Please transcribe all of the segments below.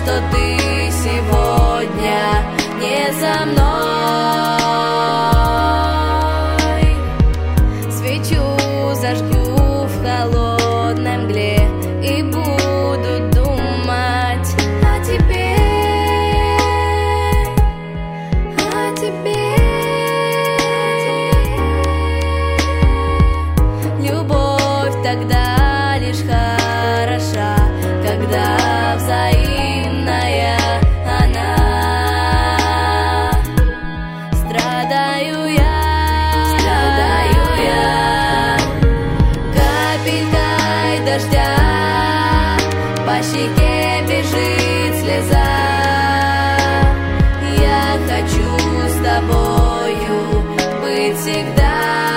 что ты сегодня не со мной. Свечу зажгу в холодной мгле и буду думать о тебе, о тебе. Любовь тогда лишь хороша, когда взаимная она. Страдаю я капелькой дождя, по щеке бежит слеза. Я хочу с тобою быть всегда.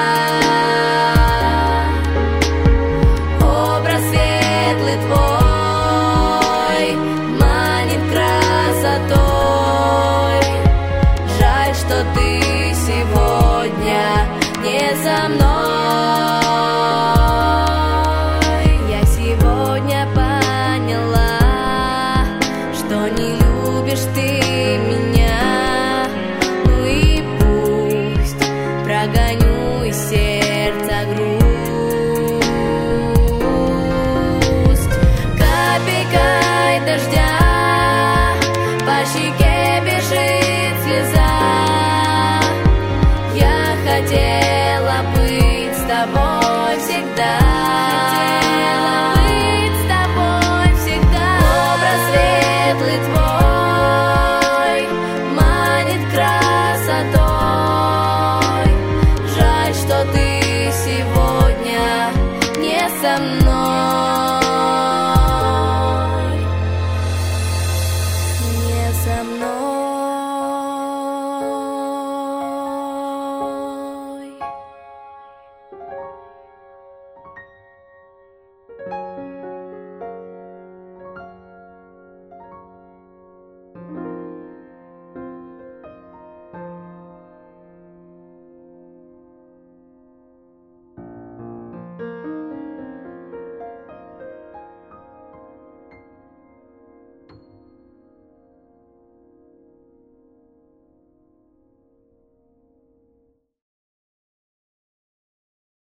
Образ светлый твой манит красотой. Жаль, что ты сегодня не со мной. Я сегодня поняла, что не любишь ты меня.